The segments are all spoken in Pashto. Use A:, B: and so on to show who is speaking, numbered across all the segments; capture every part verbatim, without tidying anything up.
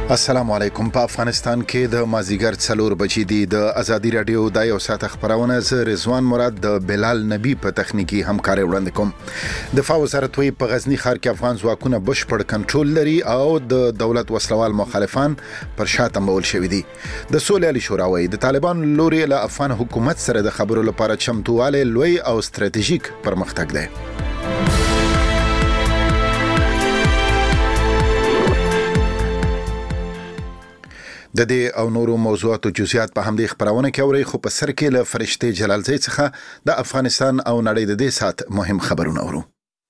A: السلام علیکم. په افغانستان کې د مازیګر څلور بجې دي. د ازادي رادیو د یو ساعت خبرونه ز رضوان مراد د بلال نبی په تخنیکی همکاري وړاندې کوم. دفاع وزارت وی په غزنی ښار کې افغان ځواکونه بشپړ کنټرول لري او د دولت وسلوال مخالفان پر شاته مول شوی دي. د سولې شورا وی د طالبان لوري له افغان حکومت سره د خبرو لپاره چمتواله لوی او ستراتیژیک پرمختګ دی. د دې او نورو موضوعاتو جزئیات په همدې خبرونه کې اوري، خو په سر کې له فرشته جلالزی څخه د افغانستان او نړۍ د دې سات مهم خبرونه اورو.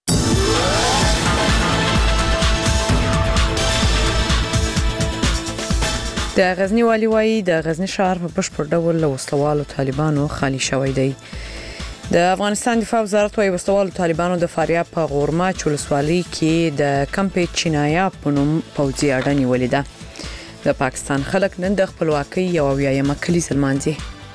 B: د غزنی والی وايي د غزنی ښار په بشپړ ډول له وسلوالو طالبانو خالی شوی دی. د افغانستان دفاع وزارت وايي وسلوالو طالبانو د فاریاب په غورماچ ولسوالۍ کې د کمپ چینایا په نوم پوځي اډه نیولې ده. د پاکستان خلک نن د خپلواکۍ یو اویایمه کلیزه لمانځي.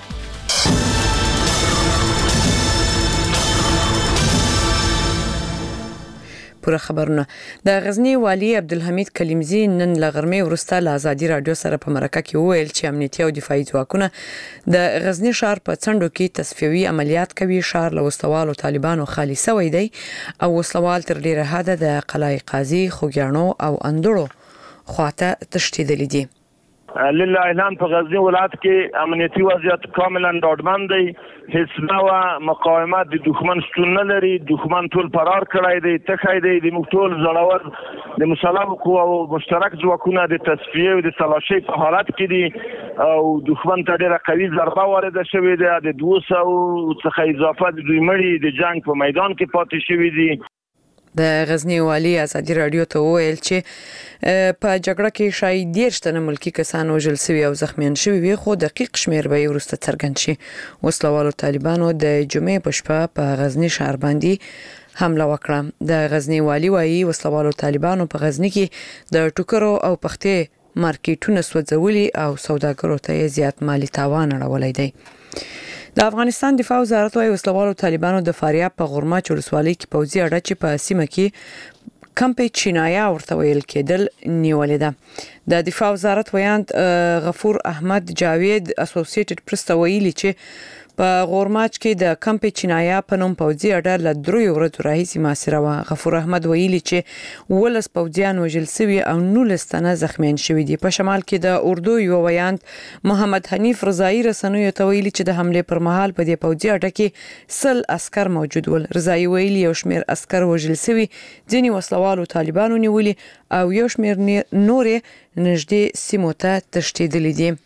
B: پوره خبرونه. د غزنی والی عبدالحمید کلیمزی نن لغرمې ورسته له ازادي رادیو سره په مرکه کې وویل چې امنیتي او دفاعي ځواکونه د غزنی ښار په څنډو کې تصفیوي عملیات کوي. ښار له وسلوالو طالبانو خالي شوی دی او وسلوال تر ډیره حده د قلعه قاضي، خوګیاڼو او اندړو خواته تشتیدلی دي.
C: لله اعلان په غزنی ولایت کې امنیتي وضعیت کاملا ډاډمن دی. هیڅ نوع مقاومت د دښمن شتون نه لري. دښمن ټول فرار کړی دی، تخی دی. د موږ ټول زړور د مسلح قواو مشترک ځواکونه د تصفیې او د تلاشۍ په حالت کې دي او دښمن ته ډیره قوي ضربه وارده شوې ده. د دوه سوه څخه اضافه د دوی مړي د جنگ په میدان کې پاتې شوي دي.
B: د غزنی والی ازادي رادیو ته وویل چې په جګړه کې شاید ډیر شتنه ملکی کسان وژل شوي او زخمیان شوي وي، خو دقیق شمیر به ورسته څرګند شي. وسلوالو طالبانو د جمعې په شپه په غزنی ښار باندې حمله وکړه. د غزنی والی وايي وسلوالو طالبانو په غزنی کې د ټوکرو او پختې مارکیټونه سوځولي او سوداګرو ته زیات مالی تاوان اړولی دی. د افغانستان دفاع وزارت وايي وسلوالو طالبانو د فاریاب په غورماچ ولسوالۍ کې پوځي اډه چې په سیمه کې کمپ چینایا ورته ویل کېدل نیولې ده. د دفاع وزارت ویاند غفور احمد جاوید اسوسییټډ پریس ته ویلي چې په غورماچ کې د کمپ چینایا په نوم پوځي اډه له دریو ورځو راهیسې محاصره وه. غفور احمد ویلي چې ولس پوځیان وژل شوي او نولس تنه زخمیان شوي دي. په شمال کې د اردو یو ویاند محمد حنیف رضایی رسنیو ته ویلي چې د حمله پر مهال په دې پوځي اډه کې سل عسكر موجود ول. رضایی ویلي یو شمیر عسكر وژل شوي، ځینې وسلوالو طالبانو نیولي او یو شمیر نورې نږدې سیمو ته تښتیدلي دي.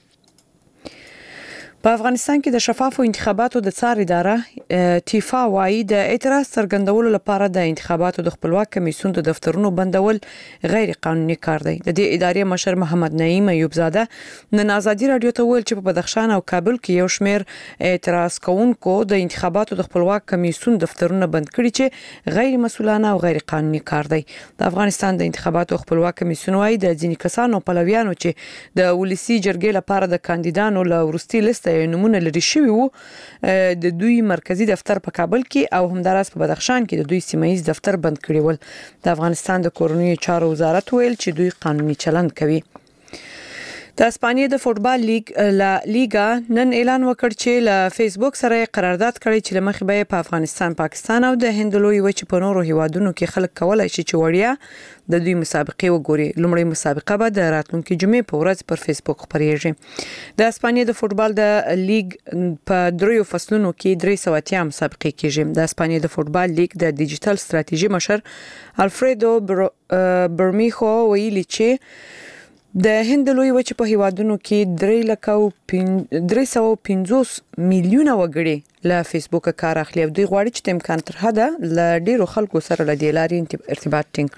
B: په افغانستان کې د شفافو انتخاباتو د څار اداره تیفا وايي د اعتراض څرګندولو لپاره د انتخاباتو د خپلواک کمیسیون د دفترونو بندول غیر قانوني کار دی. د دې ادارې مشر محمد نعیم ایوب زاده نن ازادي رادیو ته ویل چې په بدخشان او کابل کې یو شمیر اعتراض کوونکو د انتخاباتو د خپلواک کمیسیون دفترونه بند کړي چې غیر مسؤلانه او غیر قانوني کار دی. د افغانستان د انتخاباتو خپلواک کمیسیون وايي د ځینې کسانو پلویانو چې د ولسی جرګې لپاره د کاندیدانو له ورستي لیست نمونه لري شوی وو د دوی مرکزی دفتر په کابل کې او همداراز په بدخشان کې د دوی سیمایي دفتر بند کړی ول. د افغانستان د کورنیو چارو وزارت ویل چې دوی قانوني چلند کوي. د اسپانیې د فوټبال لیگ لا لیگا نن اعلان وکړ چې له فیسبوک سره قرارداد کړی چې لمخې به په افغانستان، پاکستان او د هند لوی وچ په نورو هیوادونو کې خلک کولای شي چې وړیا د دوی مسابقې وګوري. لومړی مسابقه به د راتلونکي جمعې په ورځ پر فیسبوک خبرېږي. د اسپانیې د فوټبال د لیگ په دریو فصلونو کې درې سوه اتیا مسابقې کېږي. د اسپانیې د فوټبال لیگ د ډیجیټل ستراتیژي مشر الفریدو برمیخو ویلي چې د هند لوی وچ په هیوادونو کې درې سوه پنځوس میلیونه وګړي له فیسبوک کار اخلي او دوی غواړي چې امکان تر حده له ډیرو خلکو سره له دې لارې ارتباط ټینګ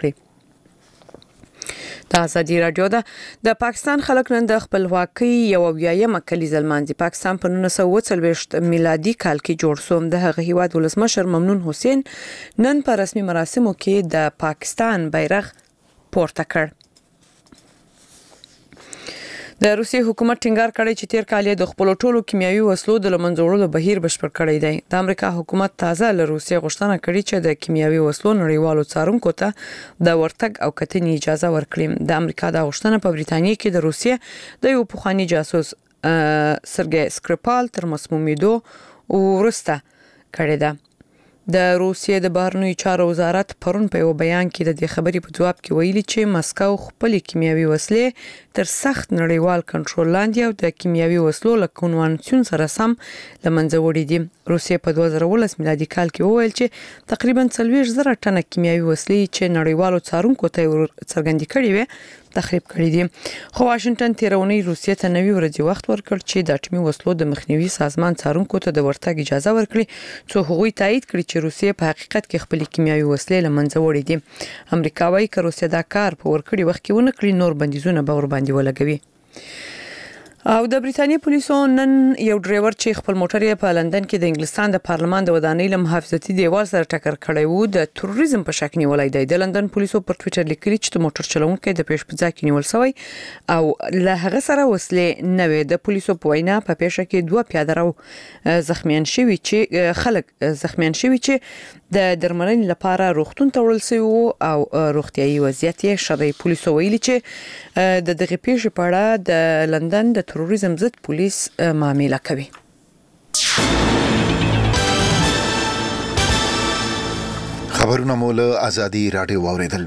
B: کړي. د ازادي رادیو د پاکستان خلک نن د خپلواکۍ یو اویایمه کلیزه لمانځي. پاکستان په نولس سوه اوه څلوېښت میلادي کال کې جوړ شو. د هغه هیواد ولسمشر ممنون حسین نن په رسمي مراسمو کې د پاکستان بیرغ پورته کړ. د روسیې حکومت ټینګار کړی چې تیر کال د خپل ټولو کیمیاوي وسلو د لمنځه وړلو بهیر بشپړ کړی دی. د امریکا حکومت تازه له روسیې غوښتنه کړې چې د کیمیاوي وسلو نړیوالو څارونکو ته د ورتګ او کتنې اجازه ورکړي. د امریکا د غوښتنه په بریتانیا کې د روسیې د یو پخوانی جاسوس سرګی سکریپال تر مسمومیدو ورسته کړې ده. د روسیې د بهرنیو چارو وزارت پرون په یو بیان کې د دې خبرې په جواب کې ویلي چې مسکو خپل کیمیاوي وسلې تر سخت نړیوال کنټرول لاندې او د کیمیاوي وسلو له کنوانسیون سره سم لمنځه وړي دي. روسیې په دوه زره ولس میلادي کال کې وویل چې تقریبا څلوېښت زره ټنه کیمیاوي وسلې چې نړیوالو څارونکو ته څرګندې کړې وي تخریب کړی دي. خو واشنگټن تیرونی روسیې ته نوي ورځې وخت ورکړ چې د اټومي وسلو د مخنیوي سازمان څارونکو ته د ورتګ اجازه ورکړي څو هغوی تایید کړي چې روسیې په حقیقت کې خپل کیمیاوي وسلې لمنځه وړي دي. امریکا وايي چې روسیه دا کار په ورکړي وخت کې ونه کړی نور بندیزونه به ور باندې ولګوي. او د بریتانیا پولیسو نن یو ډرایور چې خپل موټر یې په لندن کې د انګلستان د پارلمان د ودانۍ له محافظتي دیوال سره ټکر کړی وو د تروریزم په شک نیولای دی. د لندن پولیسو پر ټوئیټر لیکلي چې د موټر چلوونکی د پیش په ځای کې نیول شوی او له هغه سره وسلې نه وي. د پولیسو په وینا په پیښه کې دوه پیاده رو زخمیان شوي چې خلک زخمیان شوي چې د درملنې لپاره روغتون ته وړل شوی وو او روغتيایي وضعیت یې ښه دی. پولیسو ویلي چې د دغه پیښې په اړه د لندن د تروریزم ضد پولیس معامله کوي.
A: خبرونه مو له آزادي رادیو واوریدل.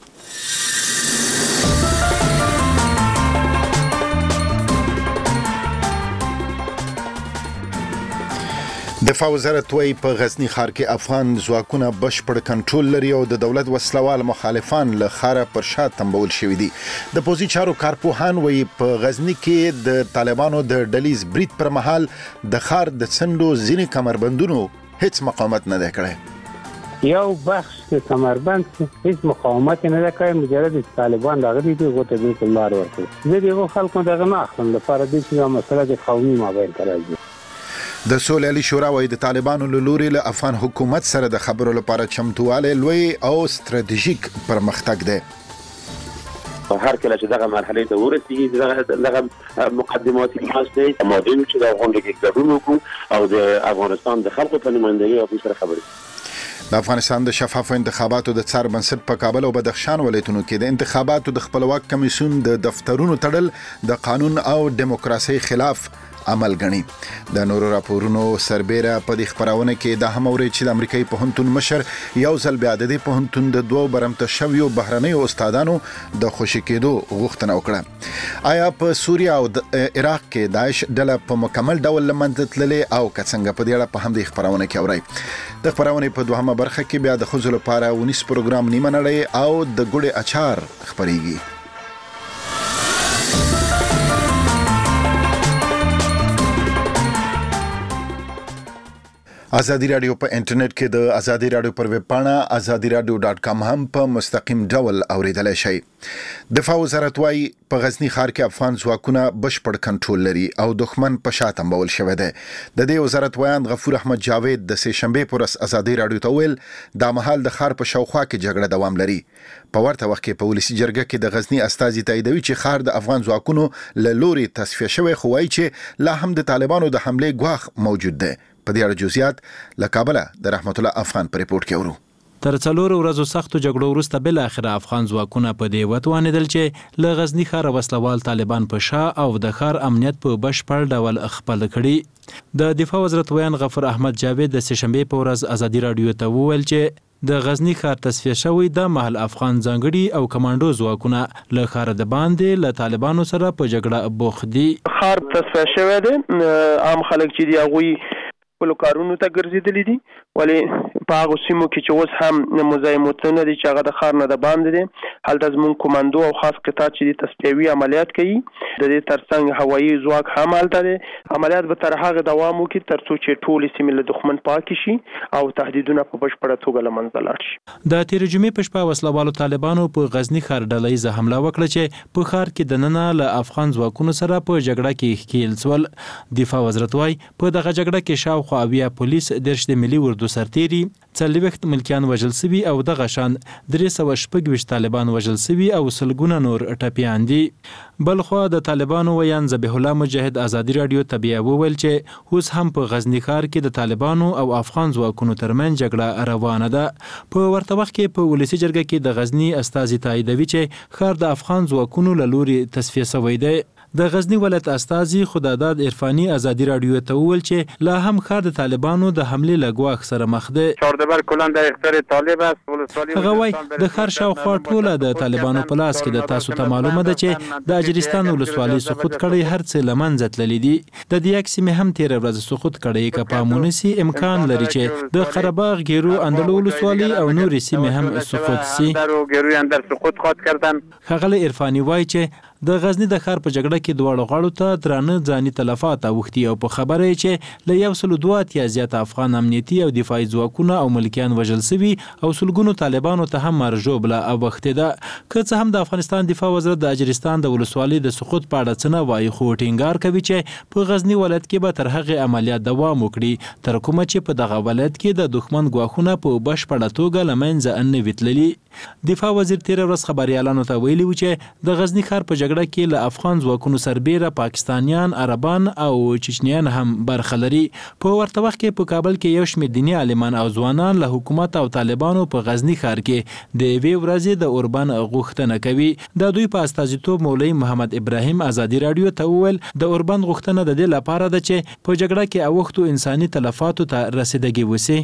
A: دفاع وزارت وايي په غزنی ښار کې افغان ځواکونه بشپړ کنټرول لري او د دولت وسلوال مخالفان له ښاره پر شا تمبول شوي دي. د پوځي چارو کارپوهان وايي په غزنی کې د طالبانو د ډلیز برید پر مهال د ښار د څنډو ځینې کمربندونو هیڅ مقاومت نه دی کړی.
D: یو بخش کې کمربند هیڅ مقاومت نه دی کړی، مجرد طالبان دغه دي چې غوته دې لار ورکړي. زه دغه خلکو دغه نه اخلم لپاره دې چې یو مسله د قومي مابین کې راځي.
A: د سولې علي شورا وايي د طالبانو له لوري له افغان حکومت سره د خبرو لپاره چمتواله لوی او ستراتیژیک پرمختګ دی.
E: هر کله چې دغه مرحله ته ورسیږي دغه مقدمات خاصه مادام چې د افغان لیگ ګډون وکړو او د افغانستان د خلکو په نمائندګۍ او سره خبرې.
A: د افغانستان د شفافو انتخاباتو د څار بنسټ په کابل او بدخشان ولایتونو کې د انتخاباتو د خپلواک کمیسیون د دفترونو تړل د قانون او دیموکراسي خلاف عمل غني. د نورو راپورونو سربېره په دې خبرونه کې د هم اوري چې د امریکایي پوهنتون مشر یو ځل بیا د دې پوهنتون د دوه برمته شویو بهرنیو استادانو د خوشی کېدو غوښتنه وکړه. آیا په سوریه او عراق کې داعش ډله په مکمل ډول لمنځه تللې او کڅنګ په دې اړه په هم دې خبرونه کې اوري. د خبرونه په دوهمه برخه کې بیا د خزل لپاره ونیس پروګرام نیمه نړۍ او د ګوډه اچار خبريږي. آزادی رادیو په انټرنیټ کې د آزادی رادیو پر ویب پاڼه آزادی رادیو ډاټ کام هم په مستقیم ډول اوریدلای شئ. دفاع وزارت وايي په غزنی ښار کې افغان ځواکونه بشپړ کنټرول لري او دښمن په شا تمبول شوی دی. د دې وزارت ویان غفور احمد جاوید د سه شنبه پر ورځ آزادی رادیو ته ویل د مهال د ښار په شاوخوا کې جګړه دوام لري. په ورته وخت کې په ولسی جرګه کې د غزنی استازي تاییدوي چې ښار د افغان ځواکونو له لوري تصفیه شوی، خو وايي چې لا هم د طالبانو د حمله ګواښ موجود دی. په دې اړه جزئیات له کابل د رحمت الله افغان پر ریپورت کې ورو.
F: تر څلورو ورځو سختو جګړو وروسته بل اخر افغان ځواکونه په دې وتوانیدل چې له غزنی ښار وسلوال طالبان په شا او د ښار امنیت په بشپړ ډول خپل کړي. د دفاع وزارت ویان غفور احمد جاوید د سه شنبه په ورځ آزادی رادیو ته وویل چې د غزنی ښار تصفیه شوی د محل افغان ځانګړي او کمانډو ځواکونه له ښار د باندې له طالبانو سره په جګړه بوخت دي.
G: ښار تصفیه شوی دی، عام خلک چې دی هغوی خپل کارونو ته ګرځېدلي دي، ولې په هغو سیمو کې چې اوس هم مزاحمتونه دي چې هغه د ښار نه د باندې دي، هلته زموږ کمانډو او خاص قطاع چې دي تصفیوي عملیات کوي. د دې ترڅنګ هوایي ځواک هم هلته دی. عملیات به تر هغه دوام وکړي تر څو چې ټولې سیمې له دښمن پاکې شي او تهدیدونه په بشپړه توګه له منځه لاړ شي.
F: د تېرې جمعې په شپه وسلوالو طالبانو په غزنی ښار ډله ییزه حمله وکړه چې په ښار کې دننه له افغان ځواکونو سره په جګړه کې ښکېل شول. دفاع وزارت وايي په دغه جګړه کې شاوخوا شاوخوا اویا پولیس درش د ملي اردو سرتيري څلوېښت ملکیان وژل سوي او دغه شان درې سوه شپږ ویشت طالبان وژل سوي او سلګونه نور ټپیان دي. بلخوا د طالبانو ویان ذبیح الله مجاهد ازادي رادیو ته بیا وویل چې اوس هم په غزنی ښار کې د طالبانو او افغان ځواکونو ترمنځ جګړه روانه ده. په ورته وخت کې په ولسي جرګه کې د غزنی استازي تاییدوي چې ښار د افغان ځواکونو له لوري تصفیه شوی دی. د غزنی ولایت استازي خداداد عرفاني ازادي رادیو ته وویل چې لا هم ښار د طالبانو د حملې له ګواښ سره مخ دی.
H: چهاردبر کلا در اختیار طالب است.
F: هغه وایي د ښار شاوخوا ټوله د طالبانو په لاس کې ده. تاسو ته معلومه ده چې د اجرستان ولسوالۍ سقوط کړی هر څه له منځه تللي دي. د دې عکس مې هم تېره ورځ سقوط کړی که په مونسي امکان لري چې د قرهباغ ګیرو اندلو ولسوالۍ او نورې سیمې هم سقوط سي.
H: گروی اندر سقوط خواهد کردن.
F: ښاغلی عرفاني وایي چې د غزنی د ښار په جګړه کې دواړو غاړو ته درانه ځاني تلفات اوښتي او په خبره یې چې له یو سلو دوه اتیا زیات افغان امنیتي او دفاعي ځواکونه او ملکیان وژل سوي او سلګونو طالبانو ته هم مرژوبله اوښتې ده. که څه هم د افغانستان دفاع وزارت د اجرستان د ولسوالۍ د سقوط په اړه څه نه وایي خو ټینګار کوي چې په غزنی ولایت کې به تر هغې عملیات دوام وکړي تر کومه چې په دغه ولایت کې د دښمن ګواښونه په بشپړه توګه له منځه نه وي تللي. دفاع وزیر تېره ورځ خبریالانو ته ویلي و چې د غزنی ښار په جګړه کې له افغان ځواکونو سربیره پاکستانیان، عربان او چچنیان هم برخه لري. په ورته وخت کې په کابل کې یو شمېر دیني عالمان او ځوانان له حکومت او طالبانو په غزني ښار کې د یوې ورځې د اوربند غوښتنه کوي. د دوی په استازیتوب مولوي محمد ابراهیم ازادي رادیو ته وویل د اوربند غوښتنه د دې لپاره ده چې په جګړه کې اوښتو انساني تلفاتو ته رسیدګي وسي.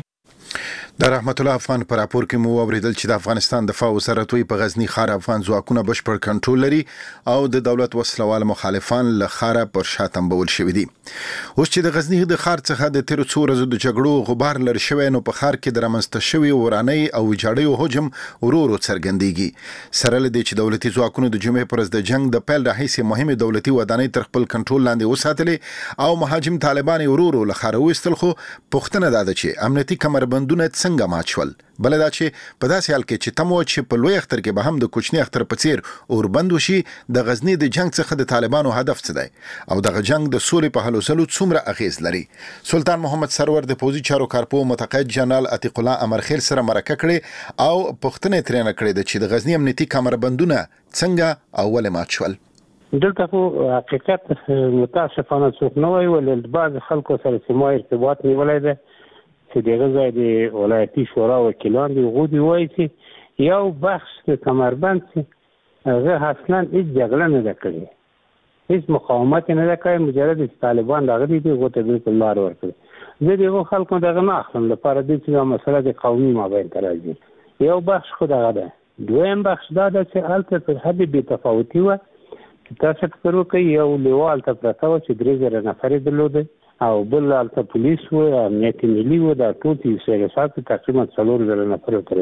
A: د رحمت الله افغان پر راپور کې مو اوریدل چې د افغانستان دفاع وزارت وی په غزنی ښار افغان ځواکونه بشپړ کنټرول لري او د دولت وسلوال مخالفان له ښاره پر شاتم بول شوی دي. اوس چې د غزنی د ښار څخه د تیر څو ورځې د جګړو غبار لر شوی نو په ښار کې د رامنځته شوی ورانۍ او ویجاړۍ هجوم ورورو څرګندېږي. سره لدې چې دولتي ځواکونو د جمعې پر ورځ د جنگ د پیل راهیسې مهمه دولتي ودانۍ تر خپل کنټرول لاندې وساتلې او مهاجم طالبان ورورو له ښاره وستل خو پوښتنه ده چې امنیتي کمربندونه څنګه ماچول. بل دا چې په داسې حال کې چې تمو چې په لوی اختر کې به هم د کوچني اختر په څیر اوربند وشي د غزنی د جنگ څخه د طالبانو هدف څه دی او دغه جنگ د سولې په هلو ځلو څومره اغیز لري. سلطان محمد سرور د پوزي چارو کارپو متقاعد جنرال عتیق الله امرخیل سره مرکه کړې او پښتنه ترنه کړې چې د غزنی امنیتي کمربندونه څنګه اول ماچول.
D: دلته خو حقیقت متاسفانه څوک نه وایي ولې بعض خلکو سره سیمه ارتباط نیولای ده چې دغه ځای د ولایتي شورا وکیلان دی غوډي وایي چې یو بخش د کمربند چې هغه اصلا هیڅ جګړه نه ده کړې، هیڅ مقاومت نه ده کړې، مجرد طالبان راغلي دي غوته بالکل لار ورکړي. زه دغه خلکو دغه نه اخلم لپاره دې چې دا مسله د قومي مابین ته راځي. یو بخش خو دغه ده. دویم بخش دا ده چې هلته تر حدې بې تفاوتي وه چې تاسو فکر وکړئ یو لیوال ته پرته وه چې درې زره نفر یې درلوده او بل هلته پولیس و امنیت ملي و دا ټول چې سیاسات تقریبا څلور زره نفرو ته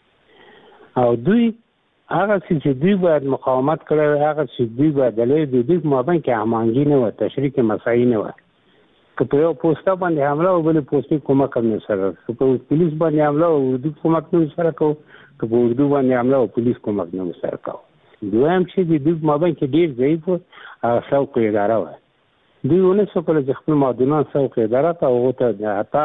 D: رسېږي او دوی هغه چې دوی باید مقاومت کړی وای هغه چې دوی باید د دوی په مابین کې هماهنګي نه وه، تشریک مساعي نه وه. که په یو پوسټه باندې حمله او بلې پوسټې کومک هم نه سره که په پولیس باندې حمله او اردو کومک نه سره کوو که په اردو باندې حمله او پولیس کومک نه سره کوو. دویم چې د دوی په مابین کې ډېر ضعیف و هغه سوق اداره وه. دوی ونه سو کله چې خپل معدنان سوق اداره ته هغو ته د حتی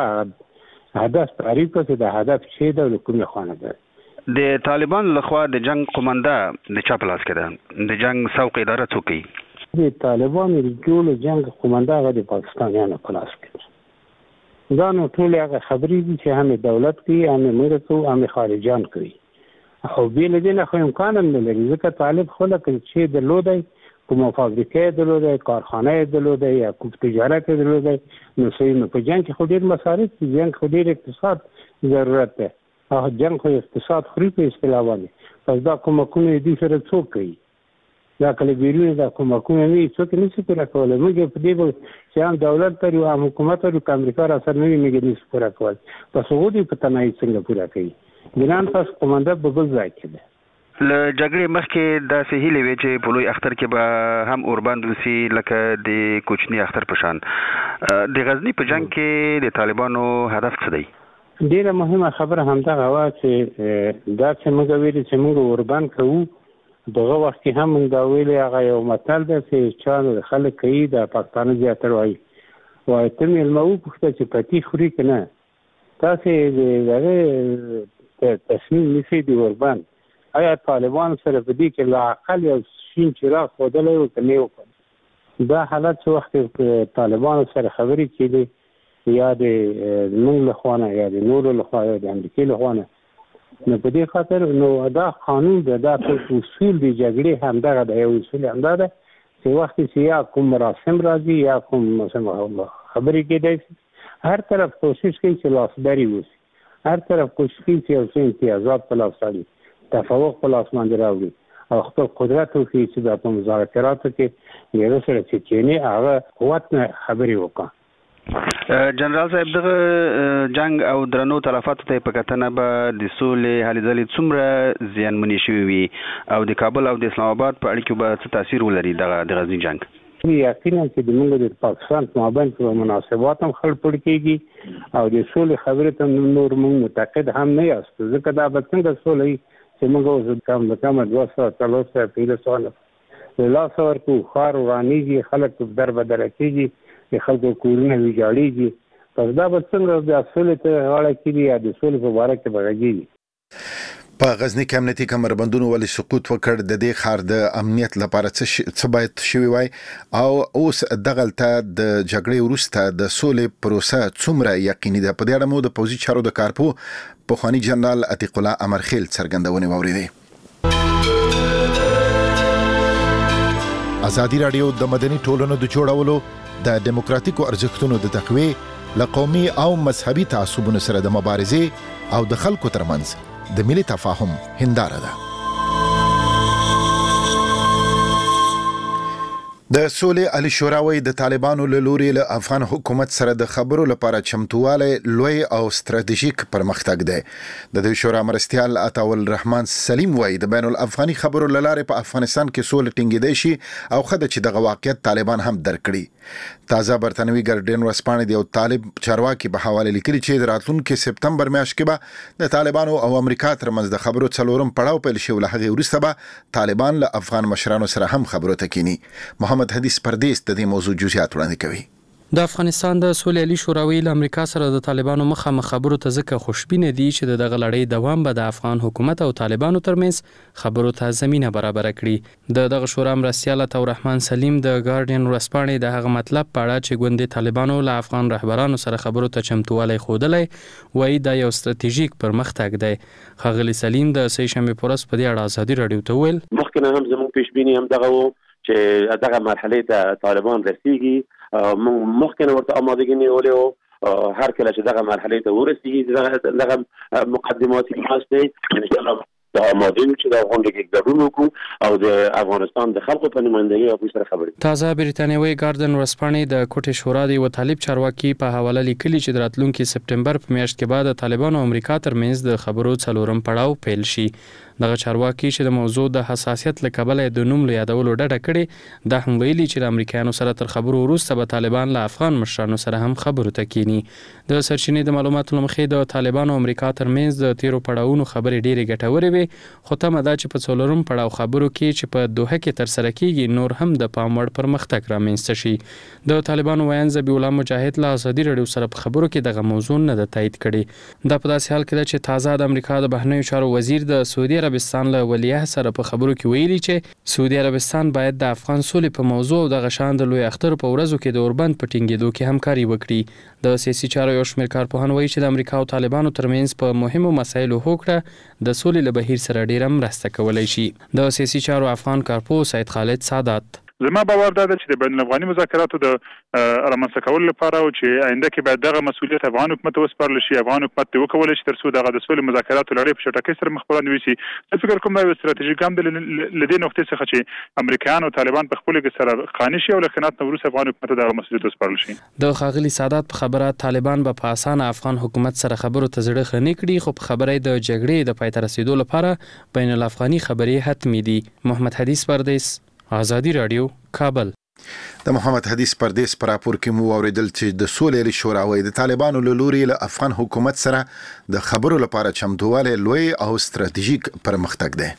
D: هدف تعریف کړه چې د هدف څه ده او له کومې خوا نه ده.
I: د طالبان لخوا د جنگ قومنده د چا په لاس کې ده؟ د جنگ سوق اداره څوک کوي؟
D: د طالبانو د ټول جنگ قومنده هغه د پاکستانیانو په لاس کې ده. دا نو ټول هغه خبرې دي چې هم دولت کوي هم موږ کوو هم خارجیان کوي او بې له دې نه خو امکان هم نه لري ځکه طالب خو لکه چې درلودی کومه فابریکه درلودی کارخانه درلودی یا کوم تجارت درلودی نو صحیح نو په جنگ کې خو ډېر مصارف دي، جنگ خو ډېر اقتصاد ضرورت دی او جنگ خو اقتصاد خوري په اصطلاح باندې. پس دا کومکونه دوی سره څوک کوي؟ دا کله بیرون دا کومکونه نه څوک نه شي پوره کولی. موږ په دې چې هم دولت لرو هم حکومت لرو که امریکا را سره نه وي موږ نه شو پوره کولی. پس هغوی دوی په تنهایي څنګه پوره کوي؟ ګران پس قومنده په بل ځای کې ده.
I: له جګړې مخکې داسې هیلې وې چې په لوی اختر کې به هم اوربند وسي لکه د کوچني اختر په شان. د غزني په جنگ کې د طالبانو هدف څه دی؟
D: ډېره مهمه خبره همدغه وه چې دا چې موږ ویلي چې موږ اوربند کوو دغه وخت کې هم موږ دا ویلي هغه یو متل ده چې چا خلک کوي د پښتانه زیاتره وایي وای ته مې مو پوښتنه چې پتی خوري کنه تاسو دغه تصمیم نیسئ د اوربند آیا طالبان سره په دې کې لا اقل یو شین چراغ خودلې او کني وکړي دا حالت څو وخت طالبان سره خبرې کړي یا د موږ له خوانه یا د نورو له خوانه د امریکای له خوانه نو په دې خاطر نو دا قانون د دا اصول دی جګړې هم دغه د یو اصول هم دا ده چې وخت چې یا کوم مراسم راځي یا کوم خبرې کېدای هر طرف کوشش کوي چې لاسداري وشي هر طرف کوشش کوي چې یو څه امتیازات په لاس راوړي تفوق په لاس باندې راوړي او خپل قدرت وکړي چې د په مذاکراتو کې یو سره چې کینی هغه قوت نه خبرې وکړي.
I: جنرال صاحب دغه جنگ او درنو تلفاتو ته په کتنه به د سولې هلې ځلې څومره زیانمنې شوي وي او د کابل او د اسلام آباد په اړیکو به څه تاثیر ولري دغه د غزني جنگ؟
D: یقینا چې د موږ د پاکستان په مابین کې مناسبات هم خړ پړ کېږي او د سولې خبرې ته نور موږ متعقد هم نه یاست ځکه دا به څنګه سولې چې موږ اوس کم له کمه دوه سوه څلور سوه پنځه سوه له لاسه ورکړو ښار ورانېږي خلک در بدره کېږي د خلکو کورونه ویجاړېږي پس دا به څنګه د سولې ته غاړه کېږي یا د سولې په باره کې به غږېږي.
A: په غزني کې امنیتي کمربندونو ولې سقوط وکړ د دې ښار د امنیت لپاره څه باید شوي وای او اوس دغلته د جګړې وروسته د سولې پروسه څومره یقیني ده؟ په دې اړه مو د پوځي چارو د کارپو پخواني جنرال عتیق الله امرخیل څرګندونې واورېدې. ازادي راډیو د مدني ټولنو د جوړولو د دیموکراتیکو ارزښتونو د تقویې له قومي او مذهبي تعصبونو سره د مبارزې او د خلکو ترمنځ د ملي تفاهم هنداره ده. د سولې علي شوراوي د طالبانو له لوري له افغان حکومت سره د خبرو لپاره چمتواله لوی او ستراتیژیک پرمختګ دی. د دې شورا مرستيال عطاول رحمان سلیم وایي د بین الافغاني خبرو لاره په افغانستان کې سولې ټینګېدای شي او خدای چې د واقعیت طالبان هم درکړي. تازه برتانوي ګارډین ورسپانې د یو طالب چارواکي په حواله لیکلي چې د راتلونکي سپتمبر میاشت کې به د طالبانو او امریکا ترمنځ د خبرو څلورم پړاو پیل شي له هغه وروسته به طالبان له افغان مشرانو سره هم خبرو ته کینی. محمد حدیث پردیس د دې موضوع جزئیات وړاندې کوي.
J: د افغانستان د سولې علي شوراوي له امریکا سره د طالبانو مخامخ خبرو ته ځکه خوشبینه دي چې دغه لړۍ دوام به د افغان حکومت او طالبانو ترمنځ خبرو ته زمينه برابر کړي. د دغه شورا مرستيال عطاول رحمان سلیم د ګارډین ورسپانې د هغه مطلب په اړه چې ګوندې طالبانو له افغان رهبرانو سره خبرو ته چمتوالی ښودلی وایي دا یو ستراتیژیک پرمختګ دی. ښاغلي سلیم د سې شنبې په ورځ په دې اړه ازادي راډیو ته وویل
E: مخکې هم زموږ پیشبیني هم دغه و چې دغه مرحله ته طالبان رسیږي مخکې ورته آمادګي نیولې او هر کله چې دغه مرحله ته ورسیږي دغه مقدماتي ماسته ان شاء الله د آمادګي چې د غونډې کې ګډون وکړو او د افغانستان د خلکو په نمائندګۍ او سره خبرې.
J: تازه بریتانیوي ګارډن ورسپانې د کوټې شورا د یو طالب چارواکي په حواله لیکلي چې د راتلونکي سپتمبر په میاشت کې بعد طالبان او امریکا ترمنځ د خبرو څلورم پړاو پیل شي. دغه چارواکي چې د موضوع د حساسیت له کبله د نوم له یادولو ډډه کړې دا هم ویلي چې د امریکایانو سره تر خبرو وروسته به طالبان له افغان مشرانو سره هم خبرو ته کینی. د سرچینې د معلوماتو لمخې د طالبان او امریکا ترمنځ د تیرو پړاوونو خبرې ډېرې ګټورې وي خو تمه ده چې په څلورم پړاو خبرو کې چې په دوحه کې تر سره کیږي نور هم د پام وړ پرمختګ رامنځته شي. د طالبانو ویان ذبیح الله مجاهد له ازادي راډیو سره په خبرو کې دغه موضوع نه ده تایید کړې. دا په داسې حال کې ده چې تازه د امریکا د بهرنیو چارو وزیر د سعودي عربستان له ولیعهد سره په خبرو کې ویلي چې سعودي عربستان باید د افغان سولې په موضوع او د غشان د لوی اختر په ورځو کې د اوربند په ټینګېدو کې همکاري وکړي. د سیاسي چارو یو شمېر کارپوهان وایي چې د امریکا او طالبانو ترمنځ په مهمو مسایلو هوکړه د سولې له بهیر سره ډیره مرسته کولای شي. د سیاسي چارو افغان کارپوه سید خالد سادات
K: زما باور دا چې د بین الافغاني مذاکراتو د رامنځته کولو لپاره او چې آینده کې باید دغه مسؤلیت افغان حکومت وسپارل شي افغان حکومت د وکولای شي ترڅو دغه د سولې مذاکراتو لړۍ په شټکۍ سره مخ پر وړاندې وشي. زه فکر کوم دا یو ستراتیژیک ګام دی له دې نقطې څخه چې امریکایان او طالبان په خپل کې سره قانع شي او له خنات وروسته افغان حکومت دغه مسؤلیت وسپارل شي.
J: د ښاغلي سادات په خبره طالبان به په اسانه افغان حکومت سره خبرو ته زړه خنې کړي خو په خبره د جګړې د پای ته رسیدو لپاره بین الافغاني خبرې حتمي دي. محمد حدیث پردیس ازادي راډیو کابل.
A: د محمد حدیث پردیس پر راپور کې مو اوریدل چې د سولې علي شوراوي د طالبانو له لوري له افغان حکومت سره د خبرو لپاره چمتواله لوی او ستراتیژیک پرمختګ دی.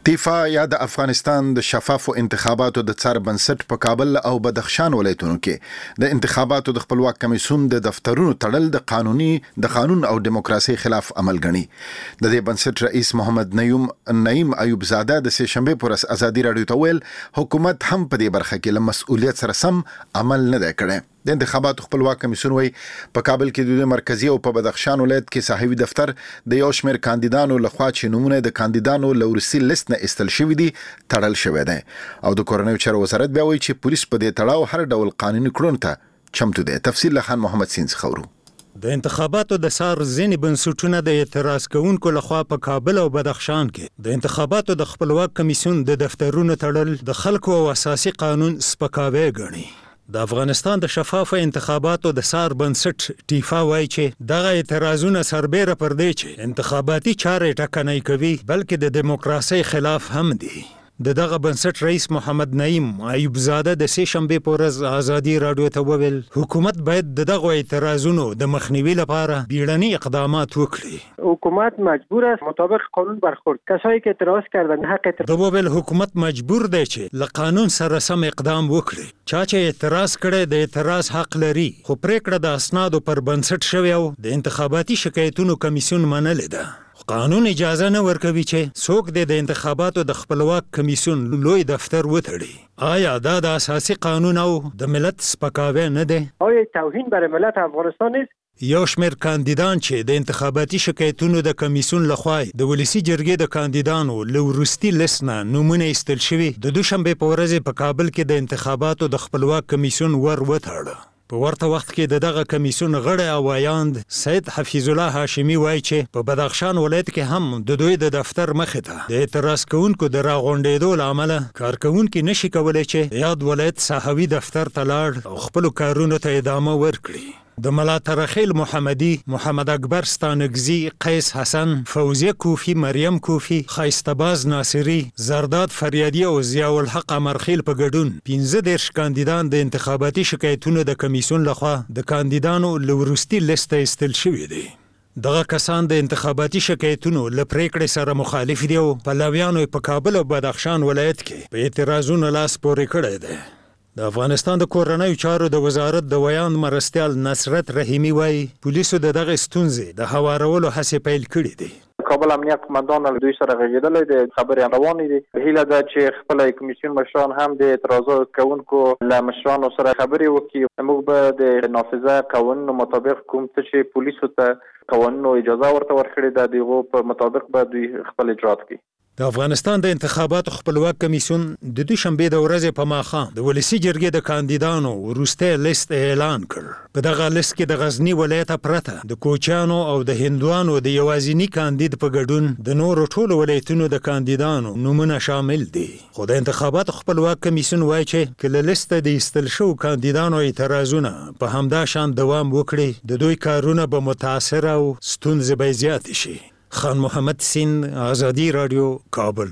A: تیفا یا د افغانستان د شفافو انتخاباتو د څار بنسټ په کابل او بدخشان ولایتونو کې د انتخاباتو د خپلواک کمیسیون د دفترونو تړل د قانوني د قانون او دیموکراسي خلاف عمل ګڼي. د دې بنسټ رئیس محمد نعیم نعیم ایوب زاده د سه شنبه پر ازادي رادیو ته ویل حکومت هم په دې برخه کې له مسؤلیت سره سم عمل نه دی کړی. د انتخاباتو خپلواک کمیسیون وی په کابل کې د مرکزی او په بدخشان ولایت کې صاحبي دفتر د یو شمېر کاندیدانو لخوا چې نمونه د کاندیدانو لورسي لیست نه استل شوی دي تړل شوی دی او د کورنیو چارو وزارت بیا وایي چې پولیس په دې تړاو هر ډول قانوني کړنو ته چمتو دی. تفصیل له خان محمد سینز خورو.
L: د انتخاباتو د سار ځینې بنسټونه د اعتراض کوونکو لخوا په کابل او بدخشان کې د انتخاباتو د خپلواک کمیسیون د دفترونو تړل د خلکو او اساسي قانون سپکاوی ګڼي. د افغانستان د شفافو انتخاباتو د سار بنسټ ټیفا وایي چې دغه اعتراضونه سربېره پر دې چې انتخاباتي چارې ټکنۍ کوي بلکې د دیموکراسۍ خلاف هم دي. د دغه بنسټ رئیس محمد نعیم ایوب زاده د سه شنبه په ورځ ازادي رادیو ته وویل حکومت باید د دغه اعتراضونو د مخنیوي لپاره بیړني اقدامات وکړي.
M: حکومت مجبور است مطابق قانون برخورد. کسایی که اعتراض کردن حق اعتراض.
L: د وویل حکومت مجبور دی چې له قانون سره سم اقدام وکړي. چا چې اعتراض کړي د اعتراض حق لري خو پریکړه د اسنادو پر بنسټ شوی او د انتخاباتي شکایتونو کمیسیون منلې ده. قانون اجازه نه ورکوي چې څوک د انتخاباتو د خپلواک کمیسیون لوی دفتر وتړي. آیا دا د اساسي قانون او د ملت سپکاوی نه دی؟
M: آیا توهین بر ملت افغانستان نیست؟
L: یو شمېر کاندیدان چې د انتخاباتي شکایتونو د کمیسیون لخوا د ولسی جرګې د کاندیدانو له وروستي لیست نه نومونه ایستل شوي د دوشنبه په ورځ په کابل کې د انتخاباتو د خپلواک کمیسیون ور وتړه. په ورته وخت کې د دغه کمیسیون غړی او وایاند سید حفیظ الله هاشمی وایي چې په بدخشان ولایت کې هم د دوی د دفتر مخې ته د اعتراض کوونکو د راغونډېدو له امله کارکوونکي نشي کولی چې یاد ولایت صحوي دفتر ته لاړ او خپلو کارونو ته ادامه ورکړي. د ملا ترخیل محمدی، محمد اکبر ستانگزی، قیس حسن، فوزیه کوفی، مریم کوفی، خایستباز ناصری، زرداد فریادی او ضیاء الحق امرخیل په ګډون پنځه دېرش کاندیدان د انتخاباتي شکایتونو د کمیسیون لخوا د کاندیدانو له وروستي لیست ایستل شوي دي. دغه کسان د انتخاباتي شکایتونو له پریکړې سره مخالف دي او پلویانو په کابل او بدخشان ولایت کې په اعتراضونو لاس پورې کړی دی. د افغانستان د کورنیو چارو د وزارت د ویاند مرستیال نصرت رحیمی وایي پولیسو د دغه ستونزې د هوارولو هڅې پیل کړي دي.
N: کابل امنیت قماندان له دوی سره غږېدلی دی، خبرې روانې دي. هیله ده چې خپل کمیسیون مشران هم د اعتراضات کوونکو له مشرانو سره خبرې وکړي. موږ به د نافذه قوانینو مطابق کوم څه چې پولیسو ته قوانینو اجازه ورته ورکړې ده د هغو په مطابق به دوی خپل اجرات کوي.
L: د افغانستان د انتخاباتو خپلواک کمیسیون د دوشنبه د ورځې په ماښام د ولسی جرګې د کاندیدانو وروستی لیست اعلان کړ. په دغه لیست کې د غزنی ولایت پرته د کوچیانو او د هندوانو د یوازینی کاندید په ګډون د نورو ټولو ولایتونو د کاندیدانو نومونه شامل دي. خو د انتخاباتو خپلواک کمیسیون وایي چې کله لیست د ایستل شو کاندیدانو اعتراضونه په همدا شان دوام وکړي د دوی کارونه به متاثر او ستونزې به زیاتې شي. خان محمد سین، آزادی رادیو، کابل.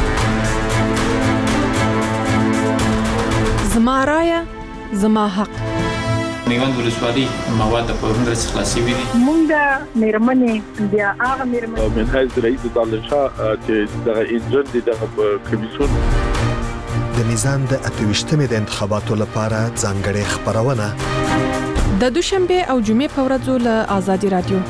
O: زما رایه زما حق.
P: میوند ولسوالي مواد په ورنرس خلاصي وي.
Q: مونږه مېرمنې بیا هغه مېرمنې
R: من حیث رئیس دانشاه چې دغه انجن دي دغه کمیسیون
S: د نظام د اتويشتمې د انتخاباتو لپاره ځانګړې خبرونه
O: د دوشنبه او جمعې په ورځو له آزادي رادیو.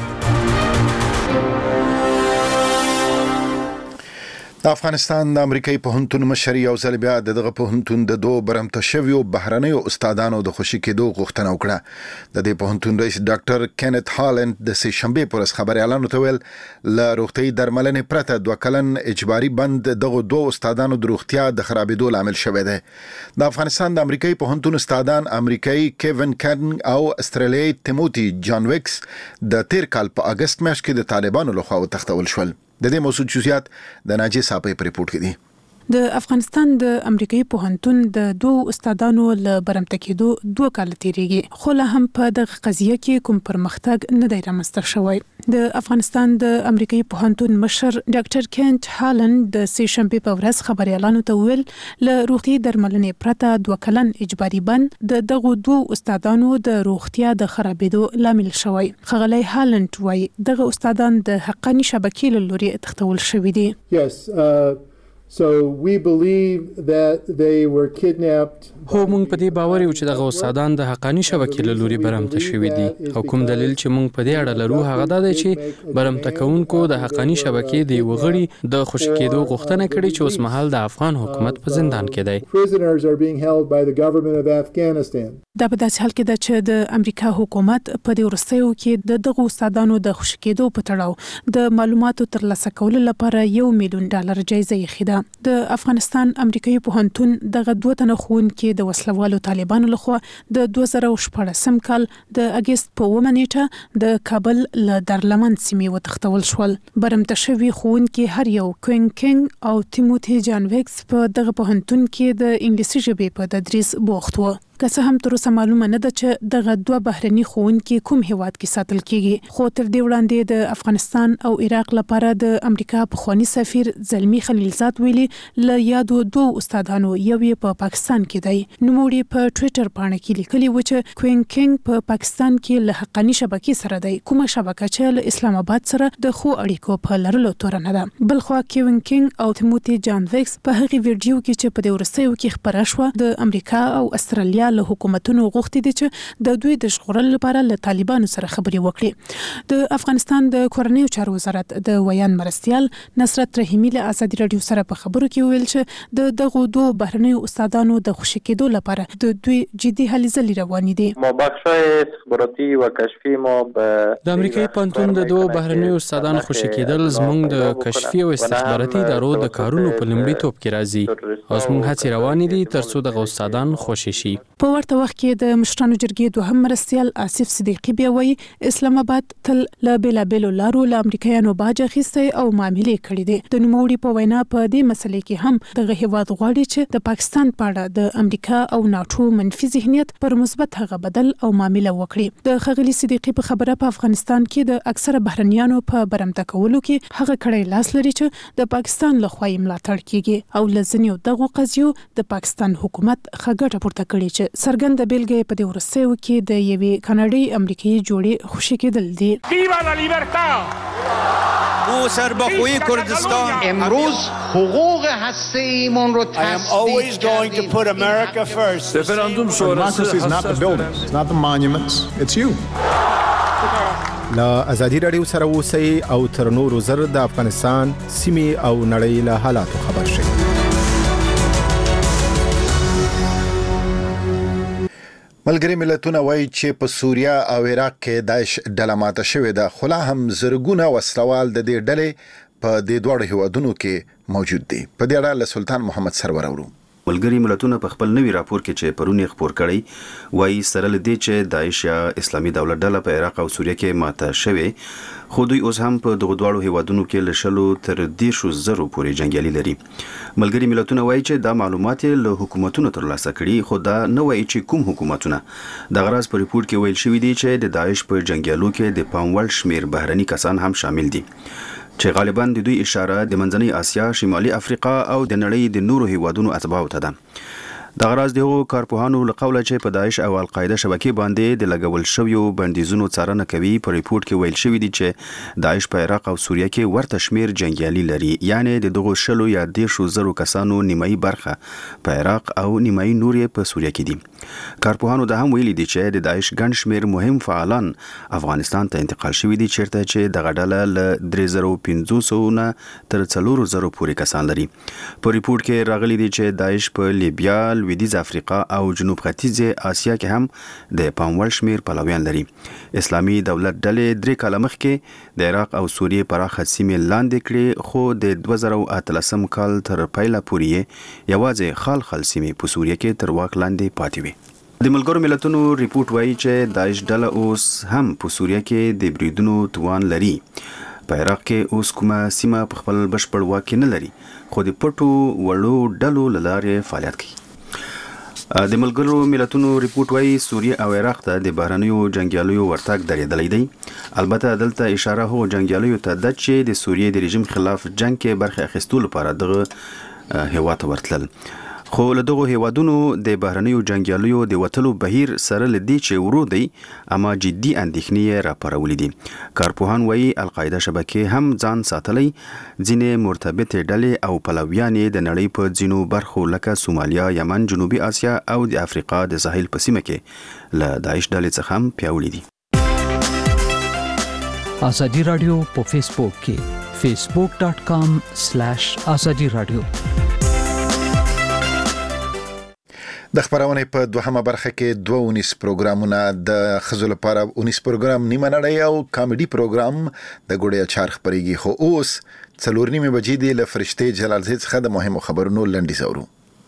A: د افغانستان د امریکایي پوهنتون مشر یو ځل بیا دغه پوهنتون د دوه برمته شویو بهرنیو استادانو د خوشي کېدو غوښتنه وکړه. د دې پوهنتون رئیس ډاکټر کینت هالند د سه شنبه پر خبر اعلان وکړ ل روغتي درملنې پرته دوه کلن اجباري بند دغه دوه استادانو د روغتیا د خرابېدو لامل شوی دی. د افغانستان د امریکایي پوهنتون استادان امریکایي کیون کارن او استرالیایي تیموتی جان ویکس د تیر کال په اگست میاشت کې د طالبانو لخوا وتښتول شول. د دې موضوع جزئیات د ناجی صاحب په ریپورت کې دي.
T: د افغانستان د امریکایي پوهنتون د دوه استادانو له برمته کېدو دوه کال تیریږي، خو لا هم په دغه قضیه کې کوم پرمختګ نه دی رامنځته شوی. د افغانستان د امریکایي پوهنتون مشر ډاکټر کینت هالند د سه شنبه په ورځ خبري اعلان وکړ ل روغتي درملنې پرته دوه کلن اجباري بند د دغه دوه استادانو د روغتیا د خرابېدو لامل شوی. خغلی هالند وايي دغه استادان د حقاني شبکې له لوري تختول شوی دي.
U: Yes, uh So we believe that they were kidnapped.
J: هو مونږ په دې باور یو چې دغه استادان د حقانی شبکې له لوري برمته شوي دي او کوم دلیل چې مونږ په دې اړه لرو هغه دا دی چې برمته کوونکو د حقانی شبکې د یو غړي د خوشی کېدو غوښتنه کړې چې اوس مهال د افغان حکومت په زندان کې دی.
U: Prisoners are being held by the government of Afghanistan.
T: دا په داسې حال کې ده چې د امریکا حکومت په دې وروستیو کې د دغه استادانو د خوشی کېدو په تړاو د معلوماتو ترلاسه کولو لپاره یو میلیون ډالر جایزه یې خېده. د افغانستان امریکایي پوهنتون دغه دوه تنه ښوونکي د وسلوالو طالبانو لخوا د دوه زره شپږم کال د اگست په اوومه نیټه د کابل له دارالمن سیمې وتښتول شول. برمته شوي ښوونکي هر یو کوینګ کینګ او تیموتی جان ویکس په دغه پوهنتون کې د انګلیسي ژبې په تدریس بوخت وو. که څه هم تر اوسه معلومه نه ده چې دغه دوه بهرني ښوونکي کوم هیواد کې ساتل کیږي، خو تر دې وړاندې د افغانستان او عراق لپاره د امریکا پخوانی سفیر زلمی خلیلزاد ویلي له یادو دوه استادانو یو یې په پاکستان کې دی. نوموړي په ټویټر باندې کې لیکلي و چې کوینګ کینګ په پاکستان کې له حقانی شبکې سره دی، کومه شبکه چې له اسلام آباد سره د خو اړیکو په لرلو تورنه ده. بلخوا کوینګ کینګ او تیموتی جان ویکس په هغه ویډیو کې چې په دې ورستیو کې خبره شوه د امریکا او استرالیا له حکومتونو غوښتي دي چې د دوی د ژغورلو لپاره له طالبانو سره خبرې وکړي. د افغانستان د کورنیو چارو وزارت د ویان مرستیال نصرت رحیمی له ازادي رادیو سره په خبرو کې ویل چې د دغه دوه بهرنیو استادانو د خوشی کېدو لپاره د دوی جدي هلې ځلې روانې دي.
N: ما بخشای استخباراتي و کشفي ما به
J: د امریکایي پوهنتون د دوه بهرنیو استادانو خوشی کېدل زموږ د کشفي او استخباراتي ادارو د کارونو په لومړیتوب کې راځي او زموږ هڅې روانې دي ترڅو دغه استادان خوشی شي.
T: په ورته وخت کې د مشرانو جرګې دوهم مرستیال آصف صدیقي بیا وایي اسلام آباد تل له بېلابېلو لارو له امریکایانو باج اخیستی او معاملې کړې دي. د نوموړي په وینا په دې مسلې کې هم دغه هیواد غواړي چې د پاکستان په اړه د امریکا او ناټو منفي ذهنیت پر مثبت هغه بدل او معامله وکړي. د ښاغلي صدیقي په خبره په افغانستان کې د اکثره بهرنیانو په برمته کولو کې هغه کړی لاس لري چې د پاکستان لخوا یې ملاتړ کیږي او له ځینو دغو قضیو د پاکستان حکومت ښه ګټه پورته کړې چې څرګنده بیلګه په دې ورستیو کې د یوې کاناډي امریکایي جوړې خوشی کېدل دي.
V: ویوا لا لیبرتا او سربخوی کردستان
W: امروز حقوق هسته‌ایمون رو
V: تصدیق کردیم.
W: رفراندوم شورای is not the buildings, it's not the monuments, it's you.
X: لا ازادي رادیو سره اوسئ او تر نورو زر د افغانستان سیمې او نړۍ له حالاتو خبر شئ.
A: ملګری ملتونه وایي چې په سوریه او عراق کې داعش ډله ماته شوې ده، خو لا هم زرګونه وسلوال د دې ډلې په دې دواړو هیوادونو کې موجود دي. په دې اړه له سلطان محمد سرور اورو.
Y: ملګری ملتونه په خپل نوي راپور کې چې پرونی خبر کړی وایي سره لدی چې داعش یا اسلامي دولت ډله په عراق او سوریه کې ماته شوې، خو دوی اوس هم په دغه دواړو هیوادونو کې لشلو تر دیرشو زرو پورې جنگیالي لري. ملګری ملتونه وایي چې دا معلومات له حکومتونو ترلاسه کړي، خو دا نه وایي چې کوم حکومتونه. د غراض په ریپورت کې ویل شوی دی چې د داعش په جنگیالو کې د پاموړ شمیر بهرني کسان هم شامل دي، چې غالبا د دوی اشاره د منځنۍ اسیا، شمالي افریقا او د نړۍ د نورو هیوادونو اتباعو ته ده. د غراض دغه کارپوهانو له قوله چې په داعش او القاعده شبکې باندې د لګول شویو بندیزونو څارنه کوي، په ریپورت کې ویل شوی دی چې داعش په عراق او سوریه کې ورته شمیر جنگیالي لري، یعنی د دغه شلو یا دیرشو زرو کسانو نیمایي برخه په عراق او نیمایي نور په سوریه کې دي. کارپوهانو دا هم ویلي دي چې د داعش ګڼ شمیر مهم فعالان افغانستان ته انتقال شوي دي، چیرته چې دغه ډله له درې زره پنځوس سوه نه تر څلور زره پورې کسان لري. په ریپورت کې راغلي دي چې داعش په لیبیا، لویدیځ افریقا او جنوب ختیځ اسیا کې هم د پاموړ شمیر پلویان لري. اسلامي دولت ډلې درې کاله مخکې د عراق او سوریې پراخه سیمې لاندې کړې، خو د دوه زره اتلسم کال تر پیله پورې یوازې خال خال سیمې په سوریه کې تر واک لاندې پاتې وي. د ملګرو ملتونو ریپورت وایي چې داعش ډله اوس هم په سوریه کې د بریدونو توان لري. په عراق کې اوس کومه سیمه په خپل بشپړ واک نه لري، خو د پټو وړو ډلو له لارې فعالیت کوي. د ملګرو ملتونو ریپورت وایي سوریه او عراق ته د بهرنیو جنگیالیو ورتګ درېدلی دی. البته دلته اشاره هغو جنگیالیو ته ده چې د سوریې د رژیم خلاف جنگ کې برخه اخیستو لپاره دغه هیواد ته ورتلل، خو له دغه هیوادونو د بهرنیو جنگیالیو د وټلو بهیر سره لدی چې ورو دی اما جدي اندېښنې راپارولې دي. کارپوهان وایي القاعده شبکې هم ځان ساتلی، ځینې مرتبط ډلې او پلویانې د نړۍ په ځینو برخو لکه سومالیا، یمن، جنوبي اسیا او د افریقا د ساحل په سیمه کې له داعش ډلې څخه هم پیاوړي دي.
B: ازادي رادیو په فیسبوک کې facebook dot com slash azadi radio.
A: د خبرونه په دوهمه برخه کې دوه ونیس پروګرامونه د خزو لپاره ونیس پروګرام نیمه نړۍ او کامیډي پروګرام د ګوډیا چار خبريږي. خو اوس څلور نیمه بجې دی له فرشته جلال زید څخه د مهمو خبرونو لنډیز اورو.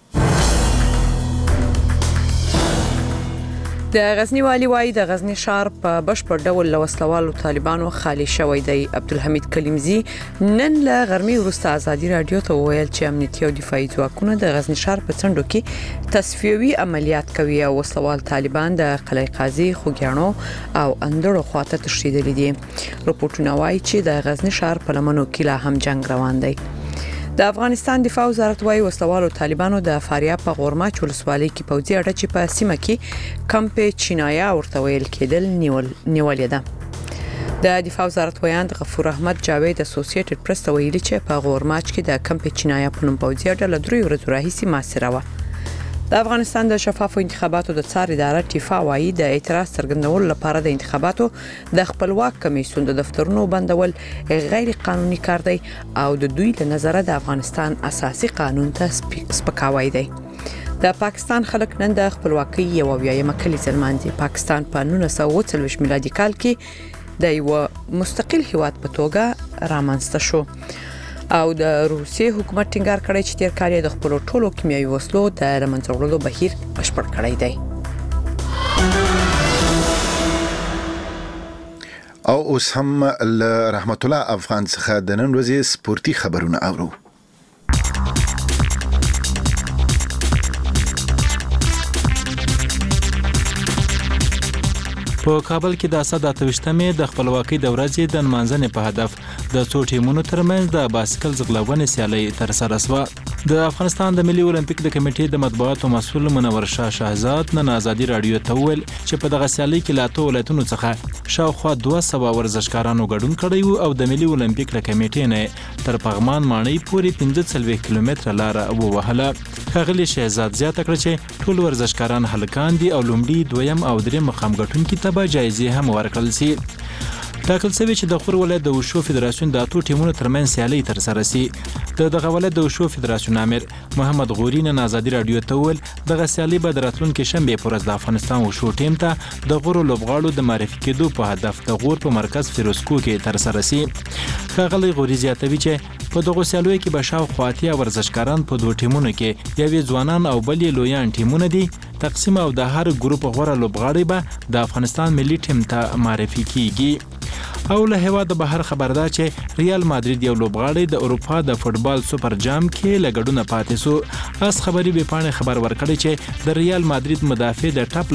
C: د غزنی والی وای د غزنی ښار په بشپړ ډول له وسلوالو طالبانو خالی شوی دی. عبدالحمید کلیمزی نن له غرمې وروسته ازادي رادیو ته ویل چې امنیتي او دفاعي ځواکونه د غزنی ښار په څنډو کې تصفیوي عملیات کوي او وسلوال طالبان د قلعه قاضي، خوګیاڼو او اندړو خواته تښتیدلي دي. رپورټونه وایي چې د غزنی ښار په لمنو کې لا هم جنگ روان دی. د افغانستان دفاع وزارت وايي وسلوالو طالبانو د فاریاب په غورماچ ولسوالۍ کې پوځي اډه چې په سیمه کې کمپ چینایا ورته ویل کېدل نیول نیولې ده. د دفاع وزارت ویاند غفور احمد جاوید اسوسییټډ پریس ته ویلي چې په غورماچ کې د کمپ چینایا په نوم پوځي اډه له درې ورځې راهیسې محاصره وه. د افغانستان د شفافو انتخاباتو د څار اداره ټیفا وايي د اعتراض څرګندولو لپاره د انتخاباتو د خپلواک کمیسیون د دفترونو بندول غیر قانوني کار دی او د دوی له نظره د افغانستان اساسي قانون ته سپکاوی دی. د پاکستان خلک نن د خپلواکۍ یو اویایمه کلیزه لمانځي. پاکستان په نولس سوه اووه څلوېښت میلادي کال کې د یو مستقل هیواد په توګه رامنځته شو او د روسیې حکومت ټینګار کړی چې تیر کال د خپل ټولو کیمیاوي وسلو د لمنځه وړلو بهیر بشپړ کړی دی.
A: او اوس هم له رحمت الله افغان څخه د نن ورځې سپورتي خبرونه اورو.
F: په کابل کې د اسد اتوشتمې د خپلواکۍ د ورځې د نمانځنې په هدف د څو ټیمونو ترمنځ د باسکل ځغلونې سیالي ترسره شوه. د افغانستان د ملي اولمپیک د کمیټې د مطبوعاتو مسؤل منور شاه شهزاد نن ازادي رادیو ته ویل چې په دغه سیالي کې لا ټول ولایتونو څخه شاوخوا دوه سوه ورزشکارانو ګډون کړی وو او د ملي اولمپیک د کمیټې نه تر پغمان ماڼۍ پورې پنځه څلوېښت کیلومتره لار ووهله. ښاغلي شهزاد زیاته کړه چې ټول ورزشکاران هلکان دي او لومړي، دویم او دریم مقام ګټونکي ته به جایزې هم ورکړل شي. ټاکل شوی چې د خور ولایت د وشو فدراسیون د اتو ټیمونو ترمنځ سیالي ترسره شي. د دغه ولایت د وشو فدراسیون امیر محمد غوري نن ازادي رادیو ته ویل دغه سیالي به د راتلونکي شنبې په ورځ د افغانستان وشو ټیم ته د غورو لوبغاړو د معرفي کېدو په هدف د غور په مرکز فیروزکو کې ترسره شي. ښاغلی غوري زیاتوي چې په دغه سیالیو کې به شاوخوا اتیا ورزشکاران په دوه ټیمونو کې یوې ځوانان او بلې لویان ټیمونه دي تقسیم او د هر ګروپ غوره لوبغاړي به د افغانستان ملي ټیم ته معرفي کیږي. او له هیواد بهر خبر ده چې ریال مادرید یو لوبغاړی د اروپا د فوتبال سوپر جام کې لګډونه پاتې سو. اس خبري به پانه خبر ورکړي چې د ریال مادرید مدافع د ټاپ